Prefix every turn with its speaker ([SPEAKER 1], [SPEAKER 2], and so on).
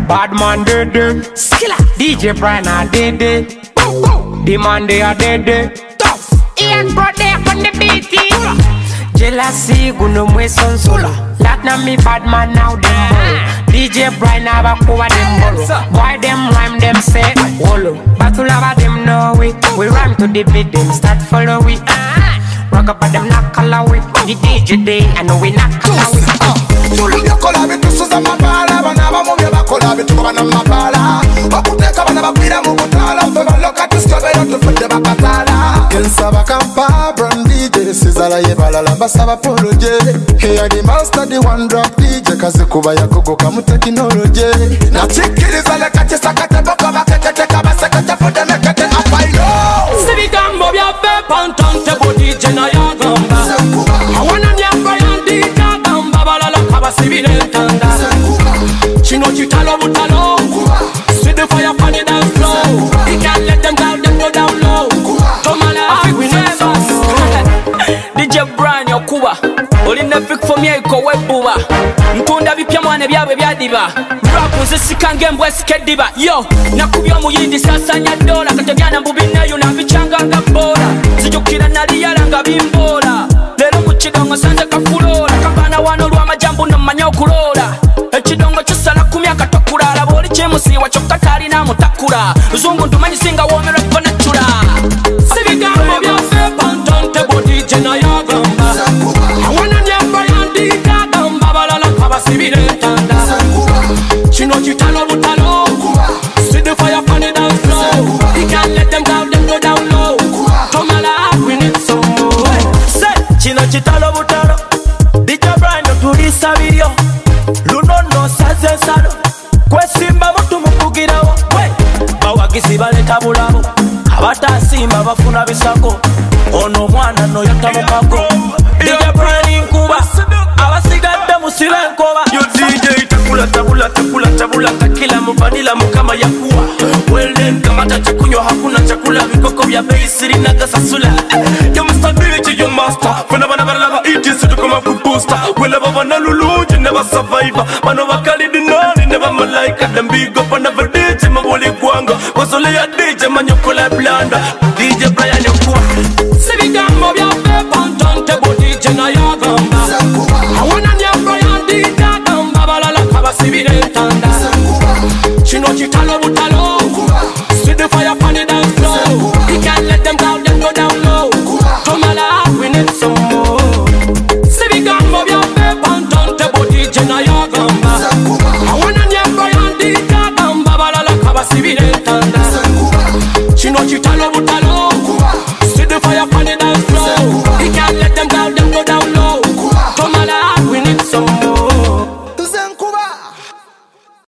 [SPEAKER 1] Bad man dead Skilla DJ Brian a dead The man they are dead Tough Ian brought there on the beat Jealousy guno mwe sonsola Lat na me bad man now them DJ Brian have a cover them bolo Boy them rhyme them say Wolo Battle have them know we rhyme to the beat them start follow we Rock up at them knock away The DJ day I know we knock away
[SPEAKER 2] Tulubya kola bitu suza mabala Bana bamubya bakola bitu bana mabala Bakuteka bana bakwira mu butala Feba loka tuskobera tufute bakatala Kensaba kampa brand DJ Sizala yebala lamba saba poloje Hey the master the one drop DJ Kazi kuba ya gogo kamu technology Na chikiliza leka chisa kate boka bakete Teka basekete fude mekete apailo
[SPEAKER 3] Sibi gambo bya be pantante bo DJ na ya gamba Awana nyamba yandika gamba balala kabasibire ntanda Chino chitalo butalo See the fire pan the dance floor You can't let them go down low Tomala we never DJ Brian yokuba Olina fik for me iko webuba Nkunda bipya mwane byabe byadiba Rap uzisikange mbwe skediba Yo, nakubyo muyindi sasa nya dola Katebyana mbubina yu na bichanga nga bora Zijukira naliyala nga bimbola Lero mchidongo sanje kafulola Kabana wano luwa majambu na manyo kulola Echidongo chisala kumya katokulala Boli chemusiwa chokatari na mutakura Zungu ntumanyi singa womero kona chula Sibigambo byose pantante bodi jena ya gamba Awana nyamba yandika gamba balala kabasibire ntanda Chino chitalo butalo See the fire pan the dance floor You can't let them go down low Tomala we need some more Say Chino chitalo butalo DJ Brian tulisa video Luno no saze salo Kwesimba mutu mukugirawo Bawagisi baleta bulabo Abatasimba bafuna bisako Ono mwana no yatamukako DJ Brian inkuba Abasigadde musile nkoba Yo DJ tabula Takila muvanila mukama yakuwa Welen kamata chakunyo hakuna chakula Vikoko vya bei siri na gasasula Yo Mr. DJ yo master Fena bana lava iti situ kama food booster Wela baba na lulu you never survivor Mano wakali dinani never malaika Them big up and never DJ mawali kwanga Wasole ya DJ manyokola blanda DJ Brian yokuwa Sibigambo bya pepantante bo DJ na ya gamba Awana nyamba yandika gamba balala kabasibire ntanda Chino chitalo butalo See the fire pan the dance floor You can't let them go down low Tomala we need some more Sibigambo bya pepantante bo DJ na ya gamba Awana nyamba yandika gamba balala kabasibire ntanda Chino chitalo butalo